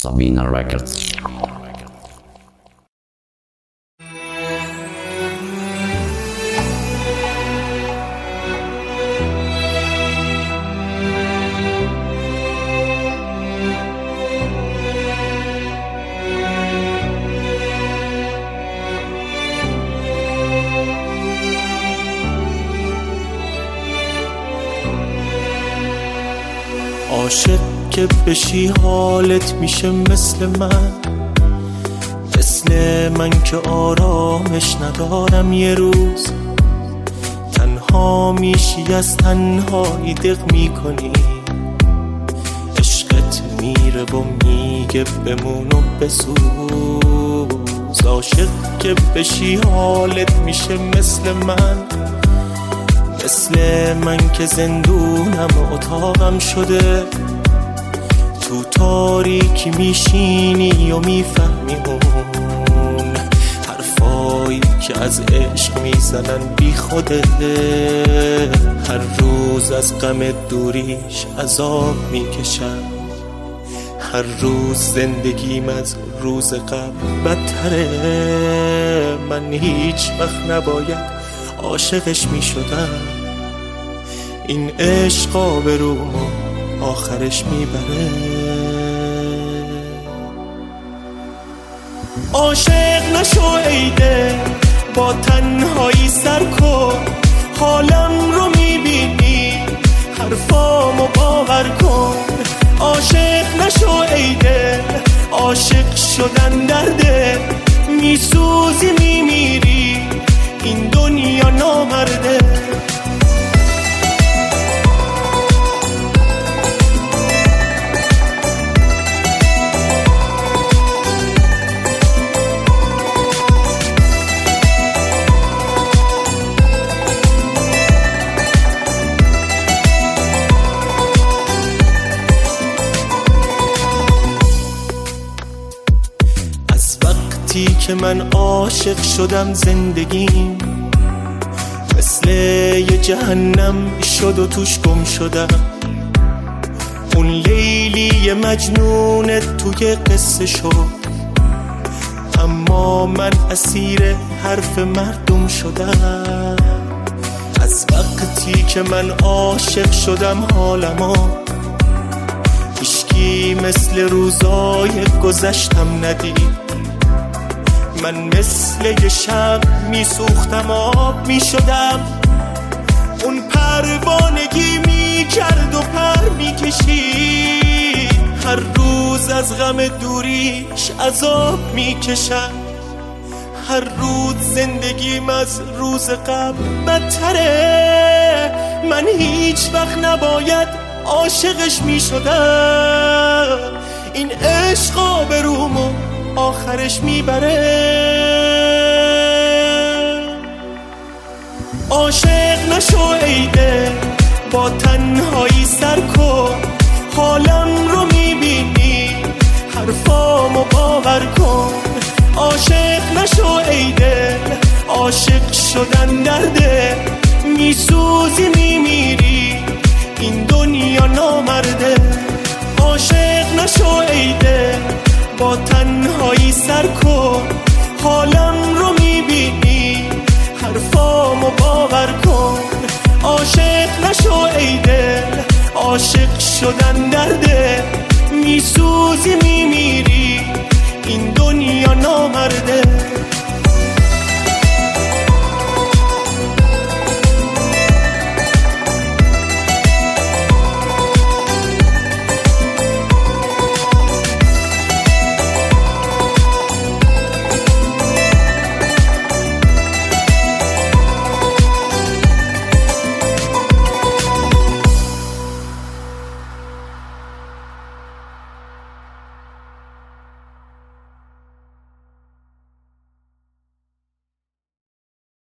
Sabina Records. عاشق که بشی حالت میشه مثل من که آرامش ندارم یه روز. تنها میشی از تنهایی دق میکنی، عشقت میره و میگه بمون و بسوز. عاشق که بشی حالت میشه مثل من که زندونم و اتاقم شده. تو تاریکی میشینی و میفهمی اون حرفایی که از عشق میزنن بی خوده. هر روز از غم دوریش عذاب میکشم، هر روز زندگیم از روز قبل بدتره. من هیچ وقت نباید عاشقش میشدم، این عشق آبرومو آخرش میبره. عاشق نشو ایده با تنهایی سر کن، حالم رو میبینی حرفامو باور کن. عاشق نشو ایده، عاشق شدن درده، میسوزی میمیری این دنیا نامرده. وقتی که من عاشق شدم زندگیم مثل یه جهنم شد و توش گم شدم. اون لیلی مجنون توی قصه شد، اما من اسیر حرف مردم شدم. از وقتی که من عاشق شدم حالمو هیچکی مثل روزای گذشتم ندید. من مثل یه شب میسوختم آب میشدم، اون پروانگی میکرد و پر میکشید. هر روز از غم دوریش عذاب میکشم، هر روز زندگیم از روز قبل بدتره. من هیچ وقت نباید عاشقش میشدم، این عشق آبرومو آخرش میبره. عاشق نشو ایده با تنهایی سر کن، حالم رو میبینی حرفامو باور کن. عاشق نشو ایده، عاشق شدن درده، میسوزی میمیری این دنیا نامرده. عاشق نشو ایده با تنهایی سر کن، حالم رو میبینی حرفامو باور کن. عاشق نشو ایده، عاشق شدن درده، میسوزی میمیری